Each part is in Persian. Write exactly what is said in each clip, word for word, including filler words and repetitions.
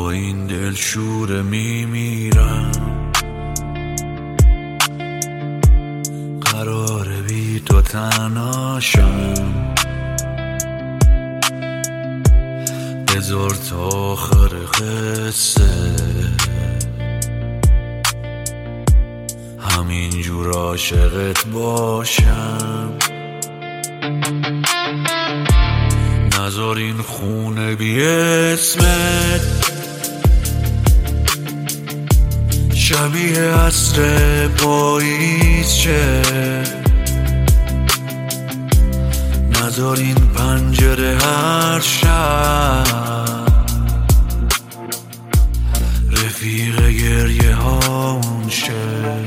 با این دلشوره میمیرم. قراره بی تو تنهاشم، بذار تا آخر قصه همینجور عاشقت باشم. نذار این خونه بی اسمت شبیه عصر پاییز شه. نذار این پنجره هر شب رفیق گریه هامون شه.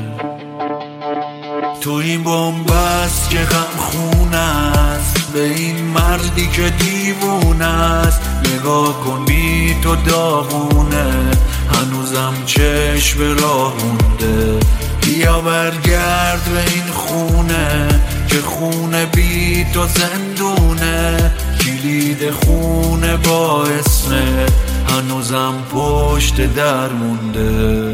تو این بن‌بست که غم خونه است، به این مردی که دیوونه است. نگاه کن بی تو داغونه، هنوزم چشم راه مونده. بیا برگرد به این خونه که خونه بی تو زندونه. کلید خونه با اسمت هنوزم پشت در مونده.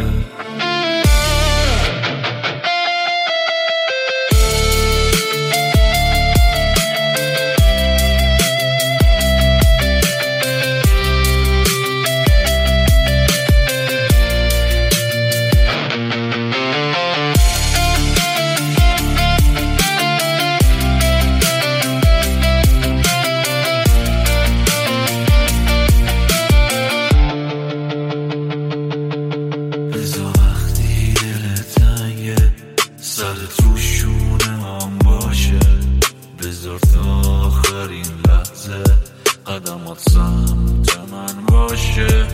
سرت رو شونه هم باشه، بذار تا آخرین لحظه قدمات سمت من باشه.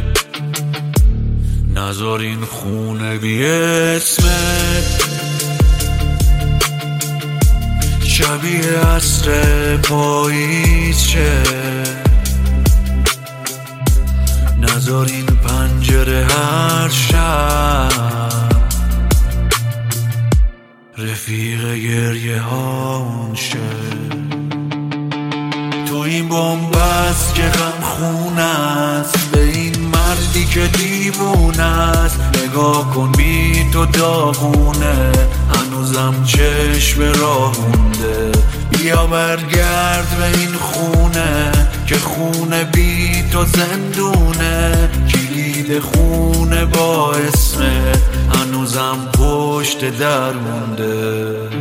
نذار این خونه بی اسمت شبیه عصر پاییز شه. نذار این پنجره هر شب رفیق گریه هامون شه. تو این بن‌بست که غم خونه است، به این مردی که دیوونه است. نگاه کن بی تو داغونه، هنوزم چشم راه مونده. بیا برگرد به این خونه که خونه بی تو زندونه. کلید خونه با اسمت هنوزم پشت در مونده.